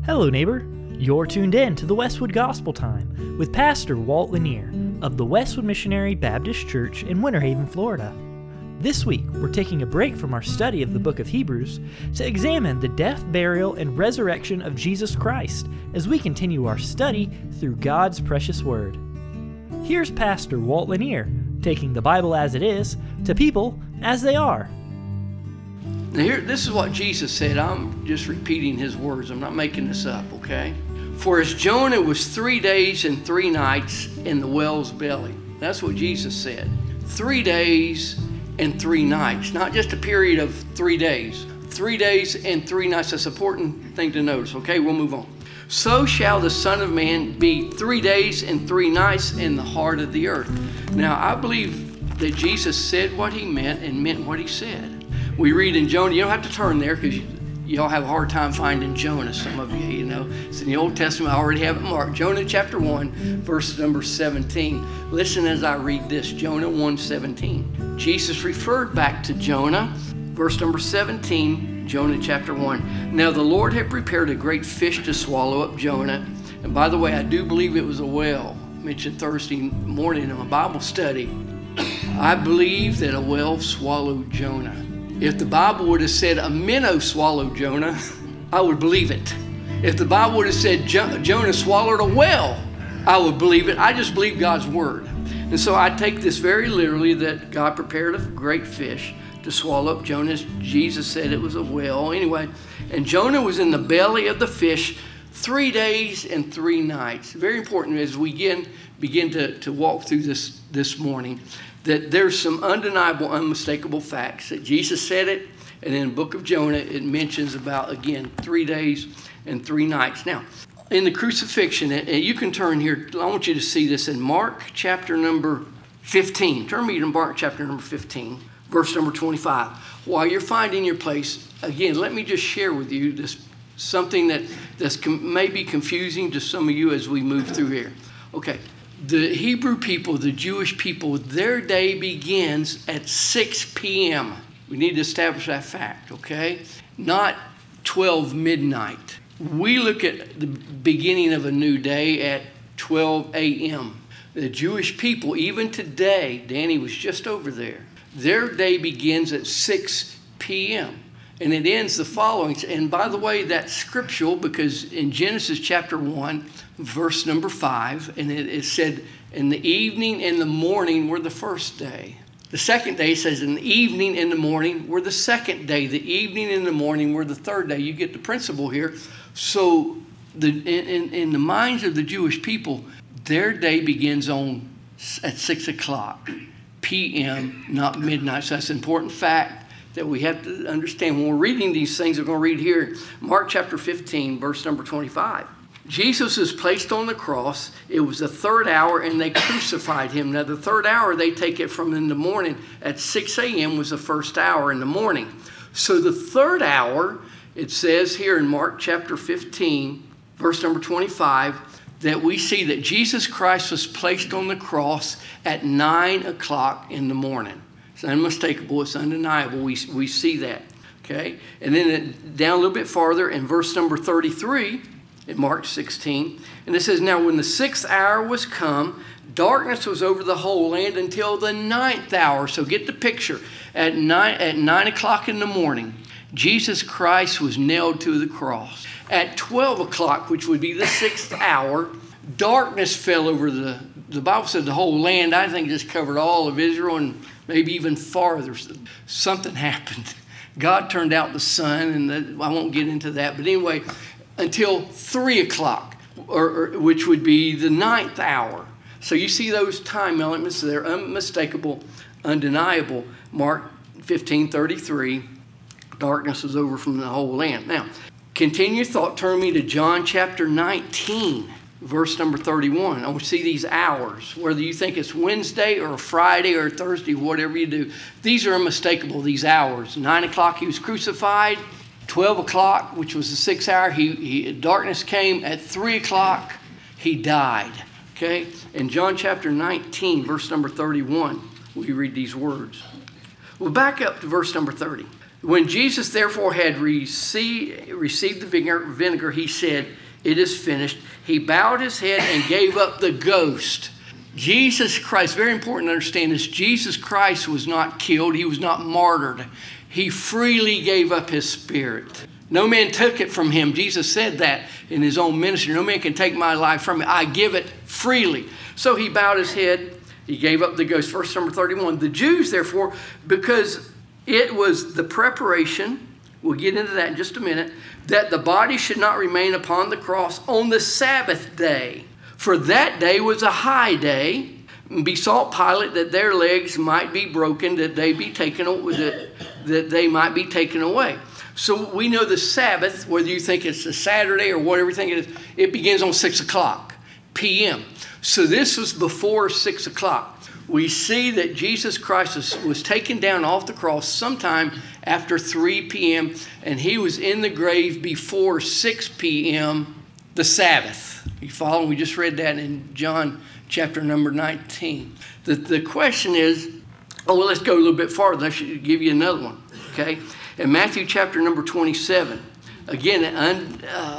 Hello, neighbor. You're tuned in to the Westwood Gospel Time with Pastor Walt Lanier of the Westwood Missionary Baptist Church in Winter Haven, Florida. This week, we're taking a break from our study of the book of Hebrews to examine the death, burial, and resurrection of Jesus Christ as we continue our study through God's precious Word. Here's Pastor Walt Lanier taking the Bible as it is to people as they are. Now this is what Jesus said. I'm just repeating his words. I'm not making this up, okay? For as Jonah was 3 days and 3 nights in the whale's belly. That's what Jesus said. 3 days and 3 nights. Not just a period of 3 days. 3 days and 3 nights. That's an important thing to notice, okay? We'll move on. So shall the Son of Man be 3 days and 3 nights in the heart of the earth. Now, I believe that Jesus said what he meant and meant what he said. We read in Jonah, you don't have to turn there because y'all have a hard time finding Jonah, some of you, you know. It's in the Old Testament, I already have it marked. Jonah chapter 1, verse number 17. Listen as I read this, Jonah 1:17. Jesus referred back to Jonah, verse number 17, Jonah chapter 1. Now the Lord had prepared a great fish to swallow up Jonah. And by the way, I do believe it was a whale. I mentioned Thursday morning in my Bible study. I believe that a whale swallowed Jonah. If the Bible would have said a minnow swallowed Jonah, I would believe it. If the Bible would have said Jonah swallowed a whale, I would believe it. I just believe God's word. And so I take this very literally that God prepared a great fish to swallow up Jonah. Jesus said it was a whale. Anyway, and Jonah was in the belly of the fish 3 days and 3 nights. Very important as we begin to walk through this morning, that there's some undeniable, unmistakable facts that Jesus said it, and in the book of Jonah, it mentions about, again, 3 days and 3 nights. Now, in the crucifixion, and you can turn here, I want you to see this in Mark chapter number 15. Turn me to Mark chapter number 15, verse number 25. While you're finding your place, again, let me just share with you this something that's may be confusing to some of you as we move through here. Okay. The Hebrew people, the Jewish people, their day begins at 6 p.m. We need to establish that fact, okay? Not 12 midnight. We look at the beginning of a new day at 12 a.m. The Jewish people, even today, Danny was just over there, their day begins at 6 p.m. and it ends the following. And by the way, that's scriptural because in Genesis chapter 1, verse number 5, and it said, in the evening and the morning were the first day. The second day says, in the evening and the morning were the second day. The evening and the morning were the third day. You get the principle here. So in the minds of the Jewish people, their day begins at 6 o'clock p.m., not midnight. So that's an important fact that we have to understand. When we're reading these things, we're going to read here, Mark chapter 15, verse number 25. Jesus is placed on the cross. It was the third hour, and they crucified him. Now, the third hour, they take it from in the morning. At 6 a.m. was the first hour in the morning. So the third hour, it says here in Mark chapter 15, verse number 25, that we see that Jesus Christ was placed on the cross at 9 o'clock in the morning. It's unmistakable. It's undeniable. We see that. Okay? And then down a little bit farther in verse number 33, in Mark 16, and it says, now when the 6th hour was come, darkness was over the whole land until the 9th hour. So get the picture. At 9 o'clock in the morning, Jesus Christ was nailed to the cross. At 12 o'clock, which would be the 6th hour, darkness fell over the Bible said the whole land. I think just covered all of Israel and maybe even farther. Something happened. God turned out the sun, and I won't get into that. But anyway, until 3 o'clock, or which would be the 9th hour. So you see those time elements, they're unmistakable, undeniable. Mark 15:33, darkness is over from the whole land. Now, continue thought, turn me to John chapter 19, verse number 31. I want to see these hours, whether you think it's Wednesday or Friday or Thursday, whatever you do. These are unmistakable, these hours. 9 o'clock, he was crucified. 12 o'clock, which was the 6th hour, darkness came. At 3 o'clock, he died. Okay? In John chapter 19, verse number 31, we read these words. We'll back up to verse number 30. When Jesus therefore had received the vinegar, he said, "It is finished." He bowed his head and gave up the ghost. Jesus Christ, very important to understand this, Jesus Christ was not killed. He was not martyred. He freely gave up his spirit. No man took it from him. Jesus said that in his own ministry. No man can take my life from me. I give it freely. So he bowed his head. He gave up the ghost. Verse number 31. The Jews, therefore, because it was the preparation, we'll get into that in just a minute, that the body should not remain upon the cross on the Sabbath day. For that day was a high day, besought Pilate that their legs might be broken, that they might be taken away. So we know the Sabbath, whether you think it's a Saturday or whatever you think it is, it begins on 6 o'clock p.m. So this was before 6 o'clock. We see that Jesus Christ was taken down off the cross sometime after 3 p.m. and he was in the grave before 6 p.m. the Sabbath. You follow? We just read that in John chapter number 19. The question is, let's go a little bit farther. I should give you another one, okay? In Matthew chapter number 27, again,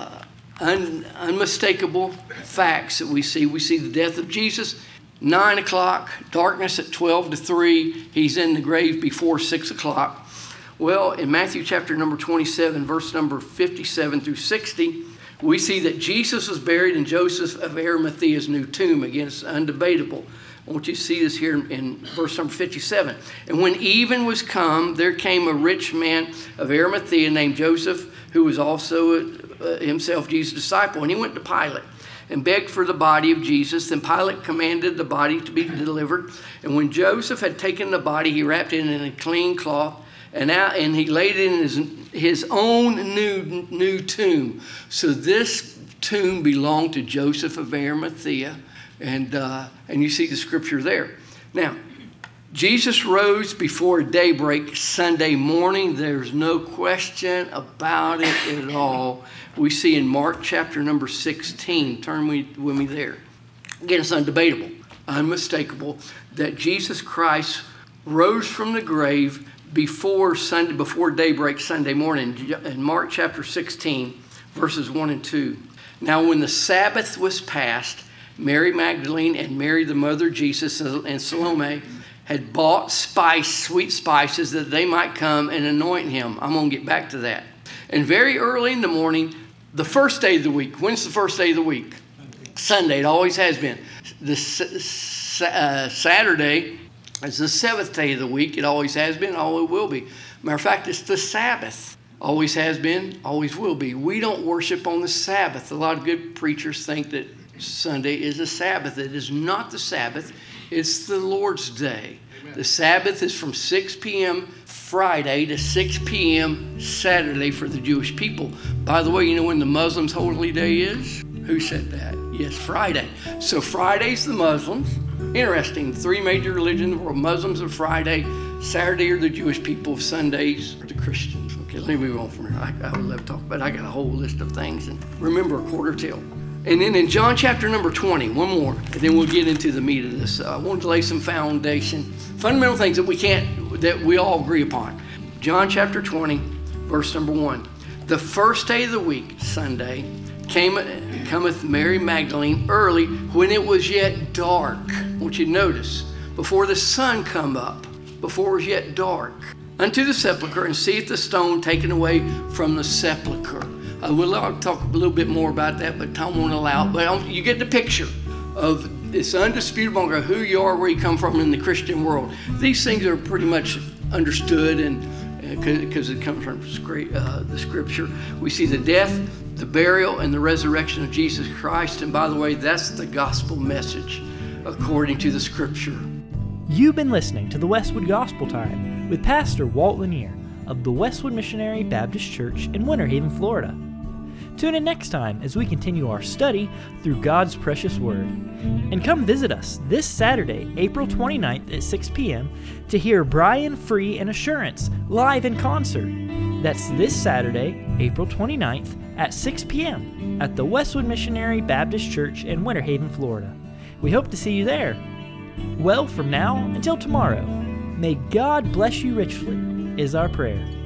unmistakable facts that we see. We see the death of Jesus, 9 o'clock, darkness at 12 to 3. He's in the grave before 6 o'clock. Well, in Matthew chapter number 27, verse number 57 through 60, we see that Jesus was buried in Joseph of Arimathea's new tomb. Again, it's undebatable. I want you to see this here in verse number 57. And when even was come, there came a rich man of Arimathea named Joseph, who was also himself Jesus' disciple. And he went to Pilate and begged for the body of Jesus. Then Pilate commanded the body to be delivered. And when Joseph had taken the body, he wrapped it in a clean cloth, and he laid it in his own new tomb. So this tomb belonged to Joseph of Arimathea. And you see the scripture there. Now, Jesus rose before daybreak Sunday morning. There's no question about it at all. We see in Mark chapter number 16. Turn with me there. Again, it's undebatable, unmistakable, that Jesus Christ rose from the grave before daybreak Sunday morning. In Mark chapter 16, verses 1 and 2. Now, when the Sabbath was past, Mary Magdalene and Mary, the mother of Jesus, and Salome had bought sweet spices, that they might come and anoint him. I'm going to get back to that. And very early in the morning, the first day of the week. When's the first day of the week? Sunday. It always has been. The Saturday is the seventh day of the week. It always has been, always will be. Matter of fact, it's the Sabbath. Always has been, always will be. We don't worship on the Sabbath. A lot of good preachers think that Sunday is a Sabbath. It is not the Sabbath. It's the Lord's Day. Amen. The Sabbath is from 6 p.m. Friday to 6 p.m. Saturday for the Jewish people. By the way, you know when the Muslims' holy day is? Who said that? Yes, Friday. So Friday's the Muslims. Interesting. 3 major religions in the world. Muslims are Friday. Saturday are the Jewish people. Sundays are the Christians. Okay, let me move on from here. I would love to talk about it. I got a whole list of things. And remember, a quarter till. And then in John chapter number 20, one more, and then we'll get into the meat of this. I wanted to lay some foundation, fundamental things that we all agree upon. John chapter 20, verse number 1. The first day of the week, Sunday, cometh Mary Magdalene early, when it was yet dark. I want you to notice, before the sun come up, before it was yet dark, unto the sepulchre, and seeth the stone taken away from the sepulchre. We'll talk a little bit more about that, but time won't allow it. But you get the picture of this undisputable who you are, where you come from in the Christian world. These things are pretty much understood, and because it comes from the Scripture. We see the death, the burial, and the resurrection of Jesus Christ. And by the way, that's the gospel message according to the Scripture. You've been listening to the Westwood Gospel Time with Pastor Walt Lanier of the Westwood Missionary Baptist Church in Winter Haven, Florida. Tune in next time as we continue our study through God's precious Word. And come visit us this Saturday, April 29th at 6 p.m. to hear Brian Free and Assurance live in concert. That's this Saturday, April 29th at 6 p.m. at the Westwood Missionary Baptist Church in Winter Haven, Florida. We hope to see you there. Well, from now until tomorrow, may God bless you richly, is our prayer.